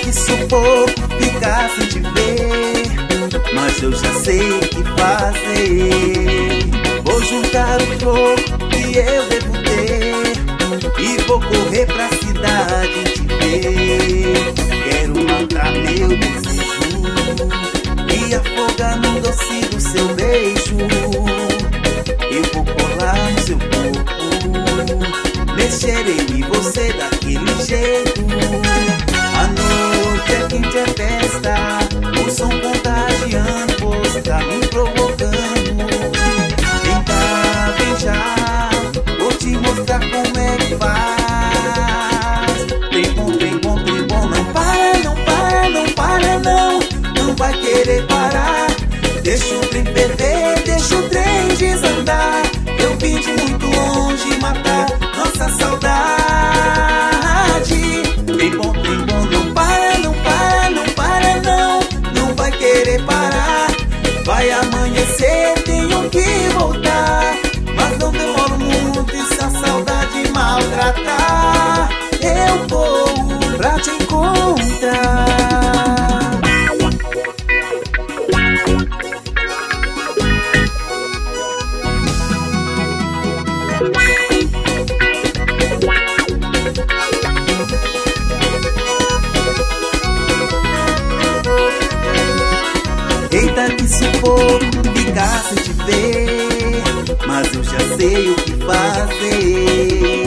que sufoco ficar sem te ver, mas eu já sei o que fazer. Vou juntar o troco que eu devo ter e vou correr pra cidade te ver. Quero matar meu desejo e afogar no doce do seu beijo. Eu vou colar no seu corpo, mexerei em você daquele jeito. A noite é quente, é festa, o som contagiando, você tá me provocando. Vem cá, vem já, vou te mostrar como é que faz. Tem bom, tem bom, tem bom, não para, não para, não para não. Não vai querer parar, deixa o trem ferver, deixa o trem desandar. Eu vim de muito longe matar nossa saudade. Tem bom, não para, não para, não para não. Não vai querer parar, vai amanhecer, tenho que voltar. Mas não demoro muito e se a saudade maltratar, eu vou pra te encontrar. Eita que sufoco ficar sem te ver, mas eu já sei o que fazer.